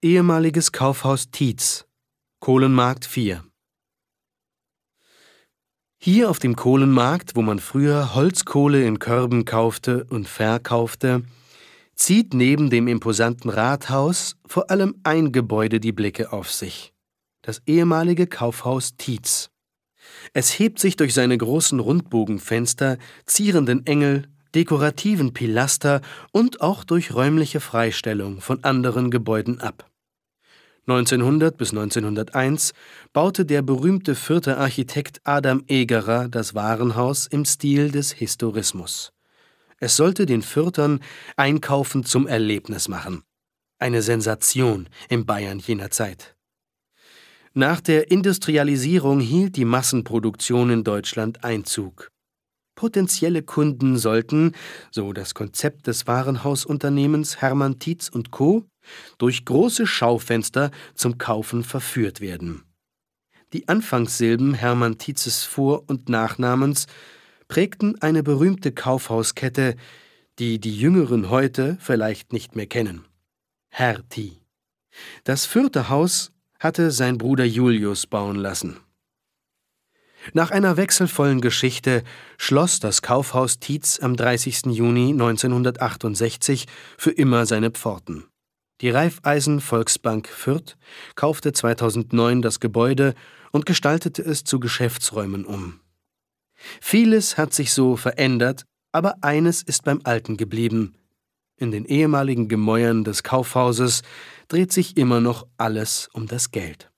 Ehemaliges Kaufhaus Tietz, Kohlenmarkt 4. Hier auf dem Kohlenmarkt, wo man früher Holzkohle in Körben kaufte und verkaufte, zieht neben dem imposanten Rathaus vor allem ein Gebäude die Blicke auf sich: das ehemalige Kaufhaus Tietz. Es hebt sich durch seine großen Rundbogenfenster, zierenden Engel, dekorativen Pilaster und auch durch räumliche Freistellung von anderen Gebäuden ab. 1900 bis 1901 baute der berühmte Fürther Architekt Adam Egerer das Warenhaus im Stil des Historismus. Es sollte den Fürthern Einkaufen zum Erlebnis machen. Eine Sensation im Bayern jener Zeit. Nach der Industrialisierung hielt die Massenproduktion in Deutschland Einzug. Potenzielle Kunden sollten, so das Konzept des Warenhausunternehmens Hermann Tietz & Co., durch große Schaufenster zum Kaufen verführt werden. Die Anfangssilben Hermann Tietzes Vor- und Nachnamens prägten eine berühmte Kaufhauskette, die die Jüngeren heute vielleicht nicht mehr kennen: Hertie. Das Fürther Haus hatte sein Bruder Julius bauen lassen. Nach einer wechselvollen Geschichte schloss das Kaufhaus Tietz am 30. Juni 1968 für immer seine Pforten. Die Raiffeisen Volksbank Fürth kaufte 2009 das Gebäude und gestaltete es zu Geschäftsräumen um. Vieles hat sich so verändert, aber eines ist beim Alten geblieben: in den ehemaligen Gemäuern des Kaufhauses dreht sich immer noch alles um das Geld.